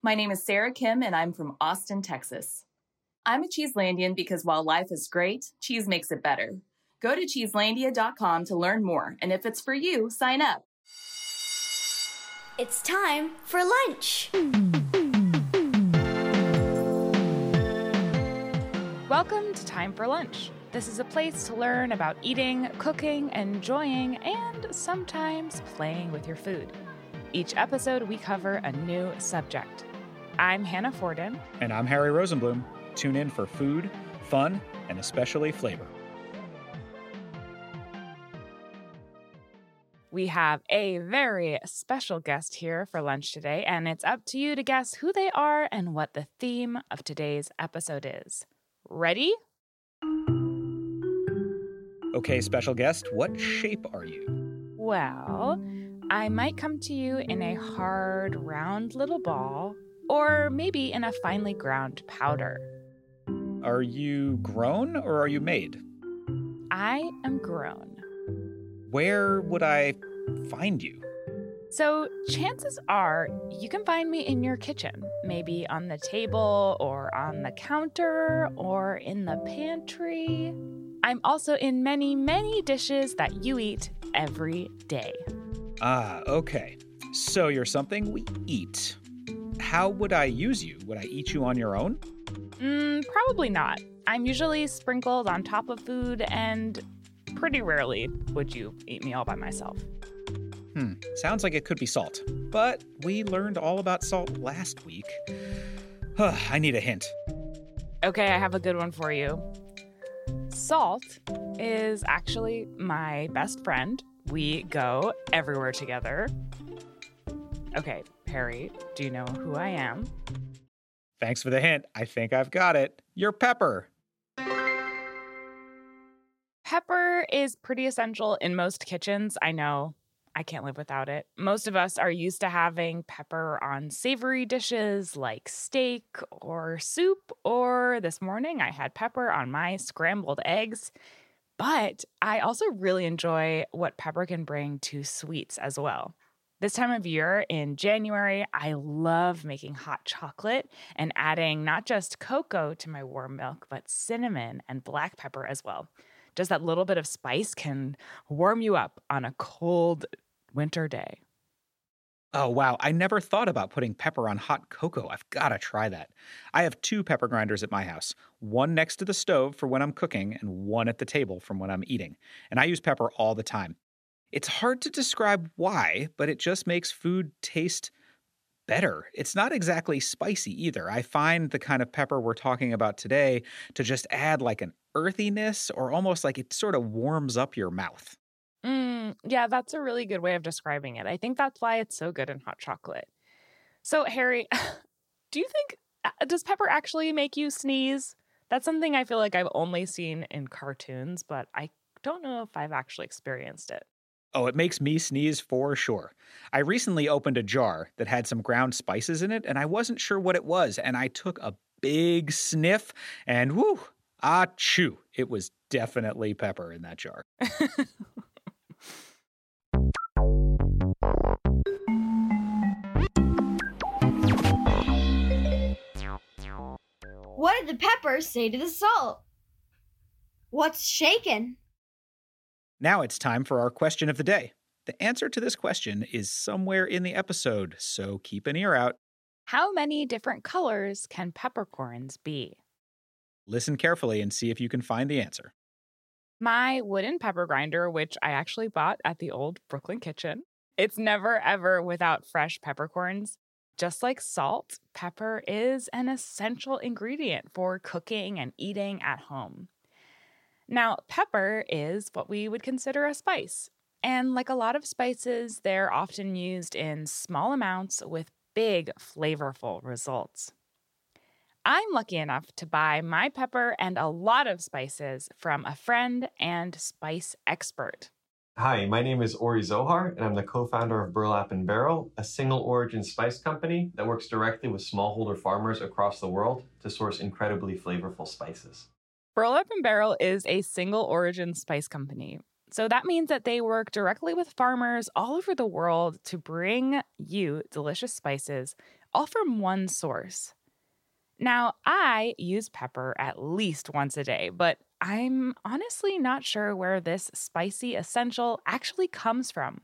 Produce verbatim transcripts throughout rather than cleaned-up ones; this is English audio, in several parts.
My name is Sarah Kim, and I'm from Austin, Texas. I'm a Cheeselandian because while life is great, cheese makes it better. Go to cheeselandia dot com to learn more, and if it's for you, sign up. It's time for lunch. Welcome to Time for Lunch. This is a place to learn about eating, cooking, enjoying, and sometimes playing with your food. Each episode, we cover a new subject. I'm Hannah Forden. And I'm Harry Rosenblum. Tune in for food, fun, and especially flavor. We have a very special guest here for lunch today, and it's up to you to guess who they are and what the theme of today's episode is. Ready? Okay, special guest, what shape are you? Well, I might come to you in a hard, round little ball, or maybe in a finely ground powder. Are you grown or are you made? I am grown. Where would I find you? So chances are you can find me in your kitchen, maybe on the table or on the counter or in the pantry. I'm also in many, many dishes that you eat every day. Ah, okay. So you're something we eat. How would I use you? Would I eat you on your own? Mm, probably not. I'm usually sprinkled on top of food, and pretty rarely would you eat me all by myself. Hmm, sounds like it could be salt. But we learned all about salt last week. I need a hint. Okay, I have a good one for you. Salt is actually my best friend. We go everywhere together. Okay, Harry, do you know who I am? Thanks for the hint. I think I've got it. You're Pepper. Pepper is pretty essential in most kitchens. I know. I can't live without it. Most of us are used to having pepper on savory dishes like steak or soup, or this morning I had pepper on my scrambled eggs. But I also really enjoy what pepper can bring to sweets as well. This time of year in January, I love making hot chocolate and adding not just cocoa to my warm milk, but cinnamon and black pepper as well. Just that little bit of spice can warm you up on a cold winter day. Oh, wow. I never thought about putting pepper on hot cocoa. I've got to try that. I have two pepper grinders at my house, one next to the stove for when I'm cooking and one at the table from when I'm eating. And I use pepper all the time. It's hard to describe why, but it just makes food taste better. It's not exactly spicy either. I find the kind of pepper we're talking about today to just add like an earthiness or almost like it sort of warms up your mouth. Mm, yeah, that's a really good way of describing it. I think that's why it's so good in hot chocolate. So, Harry, do you think, does pepper actually make you sneeze? That's something I feel like I've only seen in cartoons, but I don't know if I've actually experienced it. Oh, it makes me sneeze for sure. I recently opened a jar that had some ground spices in it, and I wasn't sure what it was, and I took a big sniff, and whoo, achoo, it was definitely pepper in that jar. What did the pepper say to the salt? What's shaken? Now it's time for our question of the day. The answer to this question is somewhere in the episode, so keep an ear out. How many different colors can peppercorns be? Listen carefully and see if you can find the answer. My wooden pepper grinder, which I actually bought at the old Brooklyn Kitchen, it's never ever without fresh peppercorns. Just like salt, pepper is an essential ingredient for cooking and eating at home. Now, pepper is what we would consider a spice. And like a lot of spices, they're often used in small amounts with big, flavorful results. I'm lucky enough to buy my pepper and a lot of spices from a friend and spice expert. Hi, my name is Ori Zohar, and I'm the co-founder of Burlap and Barrel, a single-origin spice company that works directly with smallholder farmers across the world to source incredibly flavorful spices. Burlap and Barrel is a single-origin spice company. So that means that they work directly with farmers all over the world to bring you delicious spices all from one source. Now, I use pepper at least once a day, but I'm honestly not sure where this spicy essential actually comes from.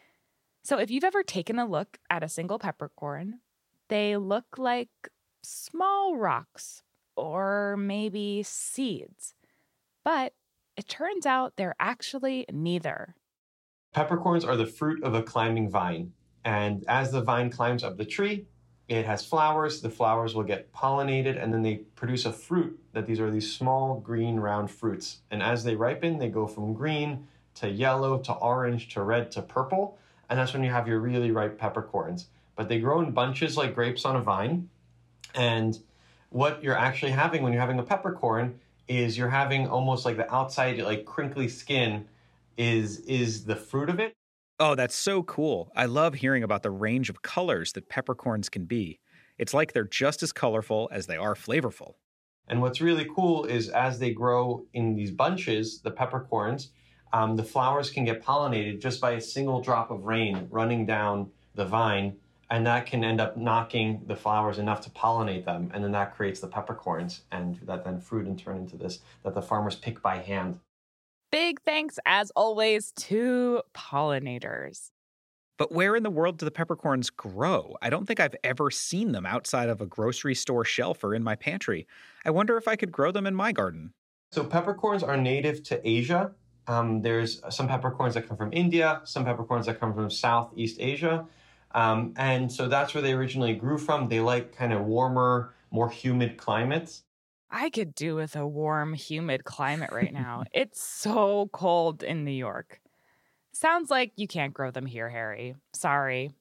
So if you've ever taken a look at a single peppercorn, they look like small rocks or maybe seeds. But it turns out they're actually neither. Peppercorns are the fruit of a climbing vine. And as the vine climbs up the tree, it has flowers. The flowers will get pollinated, and then they produce a fruit that these are these small green round fruits. And as they ripen, they go from green to yellow to orange to red to purple. And that's when you have your really ripe peppercorns. But they grow in bunches like grapes on a vine. And what you're actually having when you're having a peppercorn is you're having almost like the outside, like crinkly skin is, is the fruit of it. Oh, that's so cool. I love hearing about the range of colors that peppercorns can be. It's like they're just as colorful as they are flavorful. And what's really cool is as they grow in these bunches, the peppercorns, um, the flowers can get pollinated just by a single drop of rain running down the vine. And that can end up knocking the flowers enough to pollinate them. And then that creates the peppercorns. And that then fruit and turn into this that the farmers pick by hand. Big thanks, as always, to pollinators. But where in the world do the peppercorns grow? I don't think I've ever seen them outside of a grocery store shelf or in my pantry. I wonder if I could grow them in my garden. So peppercorns are native to Asia. Um, there's some peppercorns that come from India, some peppercorns that come from Southeast Asia. Um, and so that's where they originally grew from. They like kind of warmer, more humid climates. I could do with a warm, humid climate right now. It's so cold in New York. Sounds like you can't grow them here, Harry. Sorry.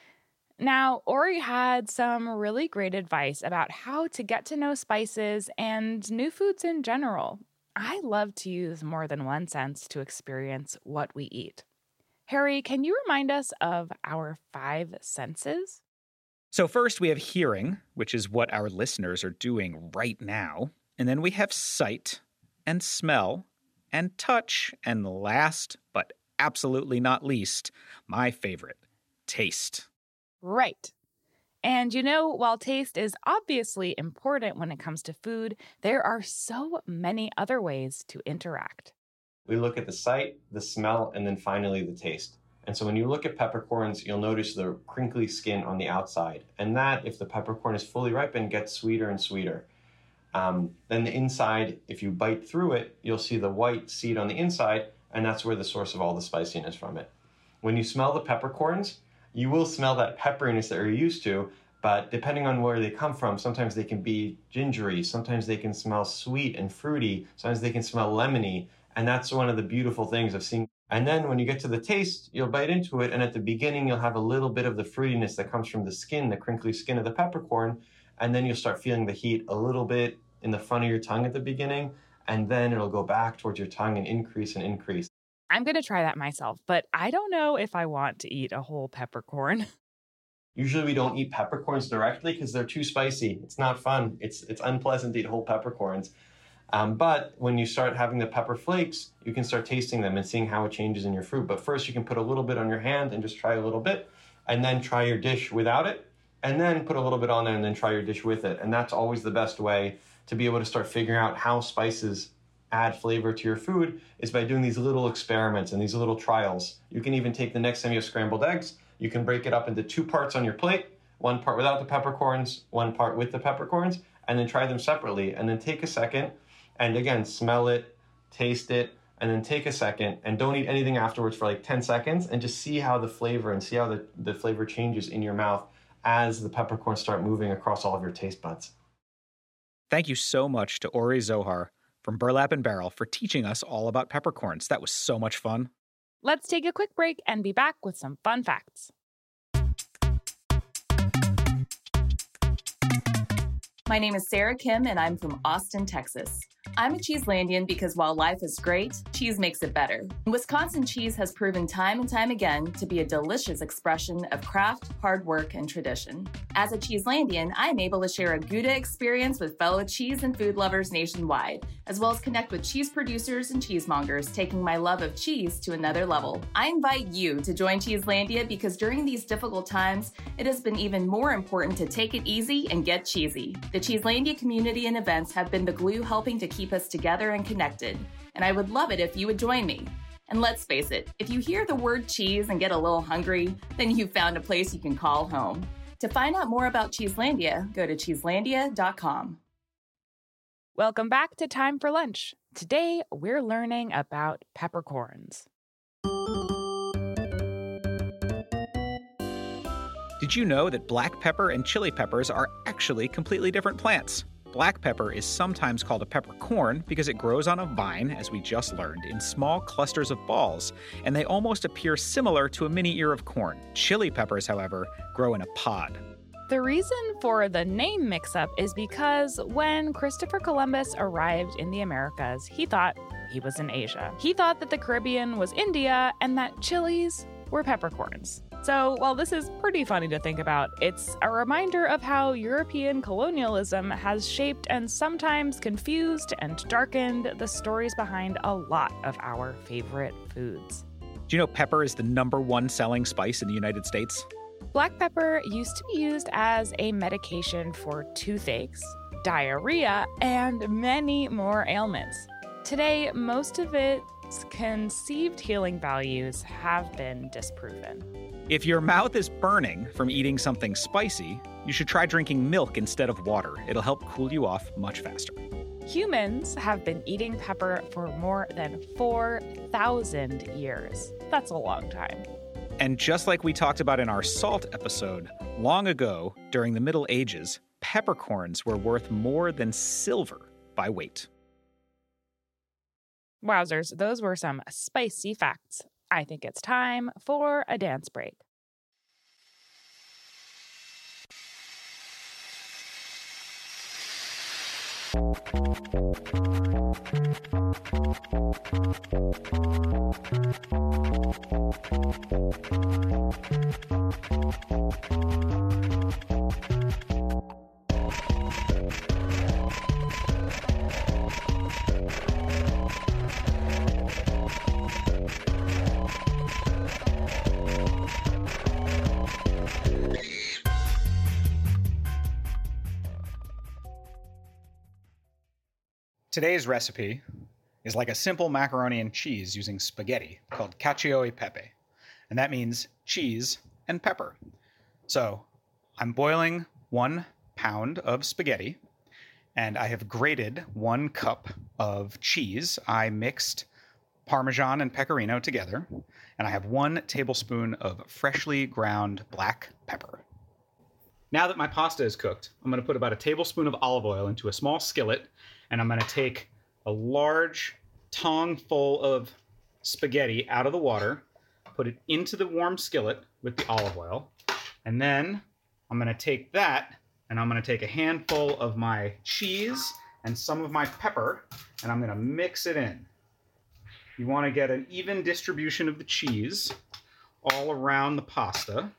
Now, Ori had some really great advice about how to get to know spices and new foods in general. I love to use more than one sense to experience what we eat. Harry, can you remind us of our five senses? So first we have hearing, which is what our listeners are doing right now. And then we have sight and smell and touch. And last, but absolutely not least, my favorite, taste. Right. And you know, while taste is obviously important when it comes to food, there are so many other ways to interact. We look at the sight, the smell, and then finally the taste. And so when you look at peppercorns, you'll notice the crinkly skin on the outside. And that, if the peppercorn is fully ripened, gets sweeter and sweeter. Um, then the inside, if you bite through it, you'll see the white seed on the inside, and that's where the source of all the spiciness from it. When you smell the peppercorns, you will smell that pepperiness that you're used to, but depending on where they come from, sometimes they can be gingery, sometimes they can smell sweet and fruity, sometimes they can smell lemony. And that's one of the beautiful things of seeing. And then when you get to the taste, you'll bite into it. And at the beginning, you'll have a little bit of the fruitiness that comes from the skin, the crinkly skin of the peppercorn. And then you'll start feeling the heat a little bit in the front of your tongue at the beginning. And then it'll go back towards your tongue and increase and increase. I'm going to try that myself, but I don't know if I want to eat a whole peppercorn. Usually we don't eat peppercorns directly because they're too spicy. It's not fun. It's, it's unpleasant to eat whole peppercorns. Um, but when you start having the pepper flakes, you can start tasting them and seeing how it changes in your food. But first you can put a little bit on your hand and just try a little bit, and then try your dish without it, and then put a little bit on there and then try your dish with it. And that's always the best way to be able to start figuring out how spices add flavor to your food, is by doing these little experiments and these little trials. You can even take the next time you have scrambled eggs, you can break it up into two parts on your plate, one part without the peppercorns, one part with the peppercorns, and then try them separately. And then take a second and again, smell it, taste it, and then take a second and don't eat anything afterwards for like ten seconds and just see how the flavor and see how the, the flavor changes in your mouth as the peppercorns start moving across all of your taste buds. Thank you so much to Ori Zohar from Burlap and Barrel for teaching us all about peppercorns. That was so much fun. Let's take a quick break and be back with some fun facts. My name is Sarah Kim, and I'm from Austin, Texas. I'm a Cheeselandian because while life is great, cheese makes it better. Wisconsin cheese has proven time and time again to be a delicious expression of craft, hard work, and tradition. As a Cheeselandian, I am able to share a Gouda experience with fellow cheese and food lovers nationwide, as well as connect with cheese producers and cheesemongers, taking my love of cheese to another level. I invite you to join Cheeselandia because during these difficult times, it has been even more important to take it easy and get cheesy. The Cheeselandia community and events have been the glue helping to keep us together and connected, and I would love it if you would join me. And let's face it, if you hear the word cheese and get a little hungry, then you've found a place you can call home. To find out more about Cheeselandia, go to cheeselandia dot com. Welcome back to Time for Lunch. Today, we're learning about peppercorns. Did you know that black pepper and chili peppers are actually completely different plants? Black pepper is sometimes called a peppercorn because it grows on a vine, as we just learned, in small clusters of balls, and they almost appear similar to a mini ear of corn. Chili peppers, however, grow in a pod. The reason for the name mix-up is because when Christopher Columbus arrived in the Americas, he thought he was in Asia. He thought that the Caribbean was India and that chilies were peppercorns. So while this is pretty funny to think about, it's a reminder of how European colonialism has shaped and sometimes confused and darkened the stories behind a lot of our favorite foods. Do you know pepper is the number one selling spice in the United States? Black pepper used to be used as a medication for toothaches, diarrhea, and many more ailments. Today, most of its conceived healing values have been disproven. If your mouth is burning from eating something spicy, you should try drinking milk instead of water. It'll help cool you off much faster. Humans have been eating pepper for more than four thousand years. That's a long time. And just like we talked about in our salt episode, long ago, during the Middle Ages, peppercorns were worth more than silver by weight. Wowzers, those were some spicy facts. I think it's time for a dance break. Today's recipe is like a simple macaroni and cheese using spaghetti called cacio e pepe, and that means cheese and pepper. So I'm boiling one pound of spaghetti, and I have grated one cup of cheese. I mixed Parmesan and Pecorino together, and I have one tablespoon of freshly ground black pepper. Now that my pasta is cooked, I'm going to put about a tablespoon of olive oil into a small skillet, and I'm going to take a large tong full of spaghetti out of the water, put it into the warm skillet with the olive oil, and then I'm going to take that, and I'm going to take a handful of my cheese and some of my pepper, and I'm going to mix it in. You want to get an even distribution of the cheese all around the pasta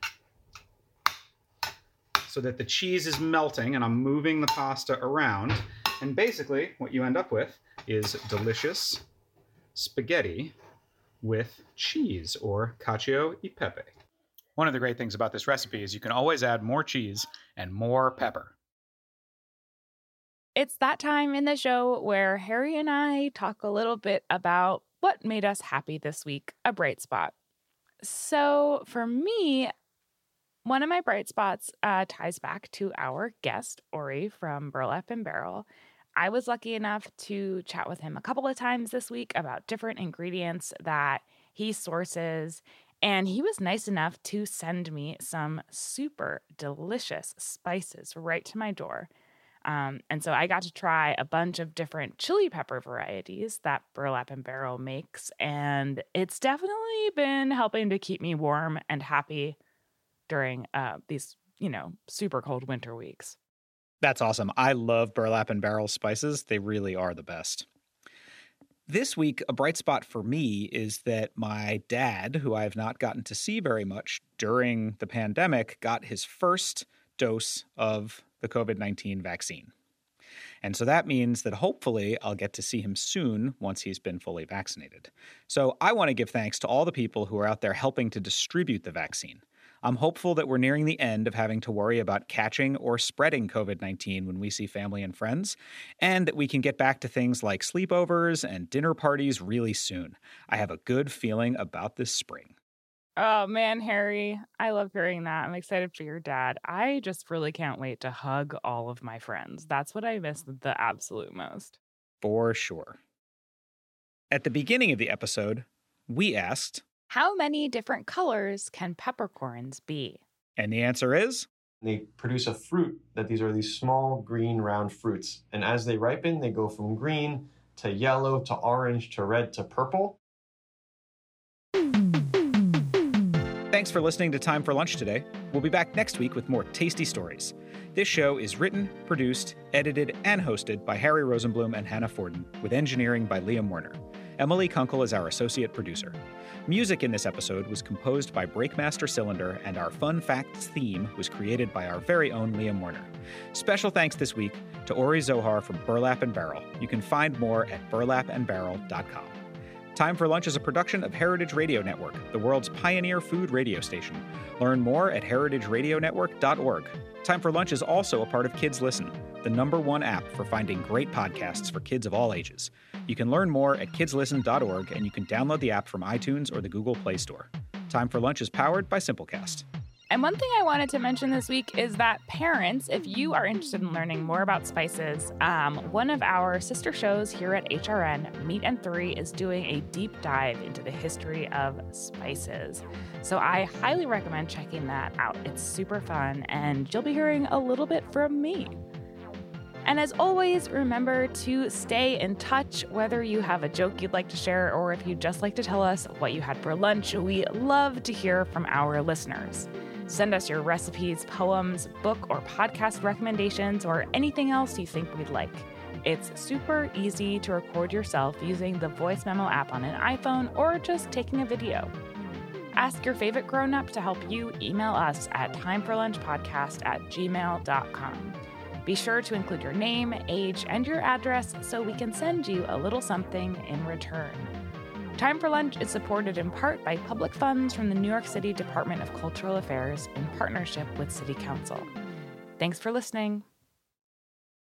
so that the cheese is melting, and I'm moving the pasta around. And basically, what you end up with is delicious spaghetti with cheese, or cacio e pepe. One of the great things about this recipe is you can always add more cheese and more pepper. It's that time in the show where Harry and I talk a little bit about what made us happy this week, a bright spot. So for me, one of my bright spots uh, ties back to our guest, Ori from Burlap and Barrel. I was lucky enough to chat with him a couple of times this week about different ingredients that he sources, and he was nice enough to send me some super delicious spices right to my door. Um, and so I got to try a bunch of different chili pepper varieties that Burlap and Barrel makes, and it's definitely been helping to keep me warm and happy during uh, these, you know, super cold winter weeks. That's awesome. I love Burlap and Barrel spices. They really are the best. This week, a bright spot for me is that my dad, who I have not gotten to see very much during the pandemic, got his first dose of the covid nineteen vaccine. And so that means that hopefully I'll get to see him soon once he's been fully vaccinated. So I want to give thanks to all the people who are out there helping to distribute the vaccine. I'm hopeful that we're nearing the end of having to worry about catching or spreading covid nineteen when we see family and friends, and that we can get back to things like sleepovers and dinner parties really soon. I have a good feeling about this spring. Oh, man, Harry, I love hearing that. I'm excited for your dad. I just really can't wait to hug all of my friends. That's what I miss the absolute most. For sure. At the beginning of the episode, we asked, how many different colors can peppercorns be? And the answer is? They produce a fruit that these are these small green round fruits. And as they ripen, they go from green to yellow to orange to red to purple. Thanks for listening to Time for Lunch today. We'll be back next week with more tasty stories. This show is written, produced, edited, and hosted by Harry Rosenblum and Hannah Forden, with engineering by Liam Werner. Emily Kunkel is our associate producer. Music in this episode was composed by Breakmaster Cylinder, and our Fun Facts theme was created by our very own Liam Werner. Special thanks this week to Ori Zohar from Burlap and Barrel. You can find more at burlap and barrel dot com. Time for Lunch is a production of Heritage Radio Network, the world's pioneer food radio station. Learn more at heritage radio network dot org. Time for Lunch is also a part of Kids Listen, the number one app for finding great podcasts for kids of all ages. You can learn more at kids listen dot org, and you can download the app from iTunes or the Google Play Store. Time for Lunch is powered by Simplecast. And one thing I wanted to mention this week is that parents, if you are interested in learning more about spices, um, one of our sister shows here at H R N, Meat and Three, is doing a deep dive into the history of spices. So I highly recommend checking that out. It's super fun, and you'll be hearing a little bit from me. And as always, remember to stay in touch, whether you have a joke you'd like to share or if you'd just like to tell us what you had for lunch. We love to hear from our listeners. Send us your recipes, poems, book or podcast recommendations, or anything else you think we'd like. It's super easy to record yourself using the Voice Memo app on an iPhone or just taking a video. Ask your favorite grown-up to help you. Email us at timeforlunchpodcast at gmail dot com. Be sure to include your name, age, and your address so we can send you a little something in return. Time for Lunch is supported in part by public funds from the New York City Department of Cultural Affairs in partnership with City Council. Thanks for listening.